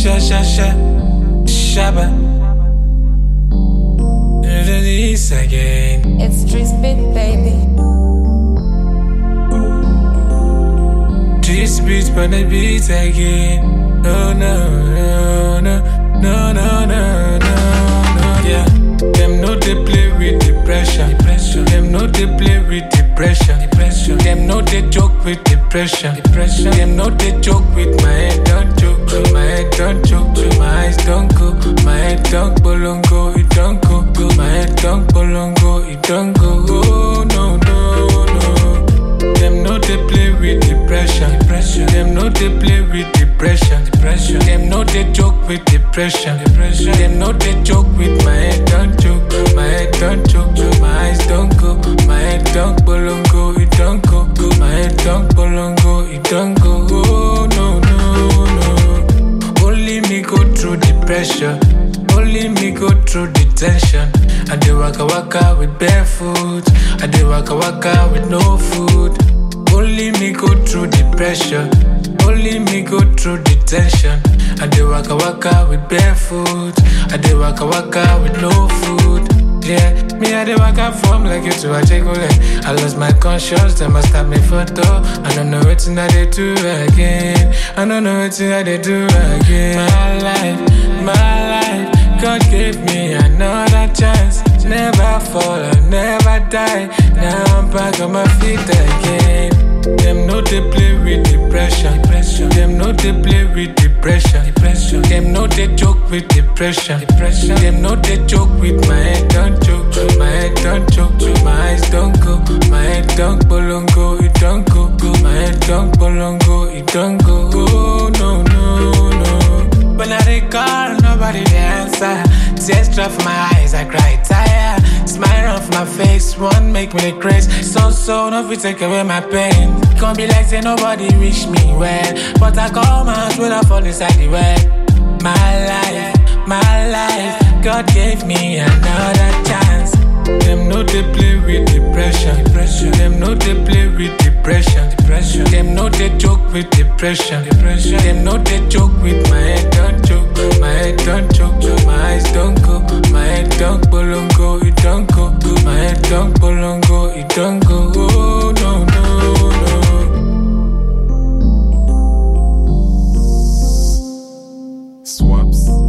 Shabba. This again. It's Street Spit, baby. This beat for the beat again. No, yeah. Them know they play with depression. Them know they play with depression. Them know they joke with depression. Them know they joke with my head don't joke. My head don't joke. My eyes don't go. My head don't bolongo. It don't go. My head don't bolongo. It don't go. Oh no. Them know they play with depression. Them know they play with depression. Them know they joke with depression. Them know they joke with my head don't joke. My head don't joke. My eyes don't go. My head don't bolongo. It don't go. My head don't bolongo. It don't go. Oh no. Only me go through depression. Only me go through the tension. I do waka with barefoot. I do waka with no food. Only me go through depression. Only me go through the tension. I do waka with barefoot. I do waka with no food. Yeah, me I dey waka from like you to a Achekule. I lost my conscience, they must stop me photo. I don't know what I dey do again. I don't know what I dey do again. My life, God gave me another chance. Never fall, I never die. Now I'm back on my feet again. Them know they play with depression. Them know they play with depression. Them know they joke with depression. Them know they joke with my head don't joke. My head don't joke. My eyes don't go. My head don't bolongo. It don't go. My head don't bolongo. It don't go. Oh no. When I recall, nobody dey answer. Tears drop from my eyes, I cry tired. Smile off my face, one make me crazy. So, no fit take away my pain. Can't be like say nobody wish me well, but I come out when I fall inside the well. My life, God gave me another chance. Them know they play with depression. Them know they play with depression. Them know they joke with depression. Them know they joke with my head don't joke. My head don't joke. My eyes don't go. My head don't bolongo. It don't go. My head don't bolongo. It don't go. Oh no. Swaps.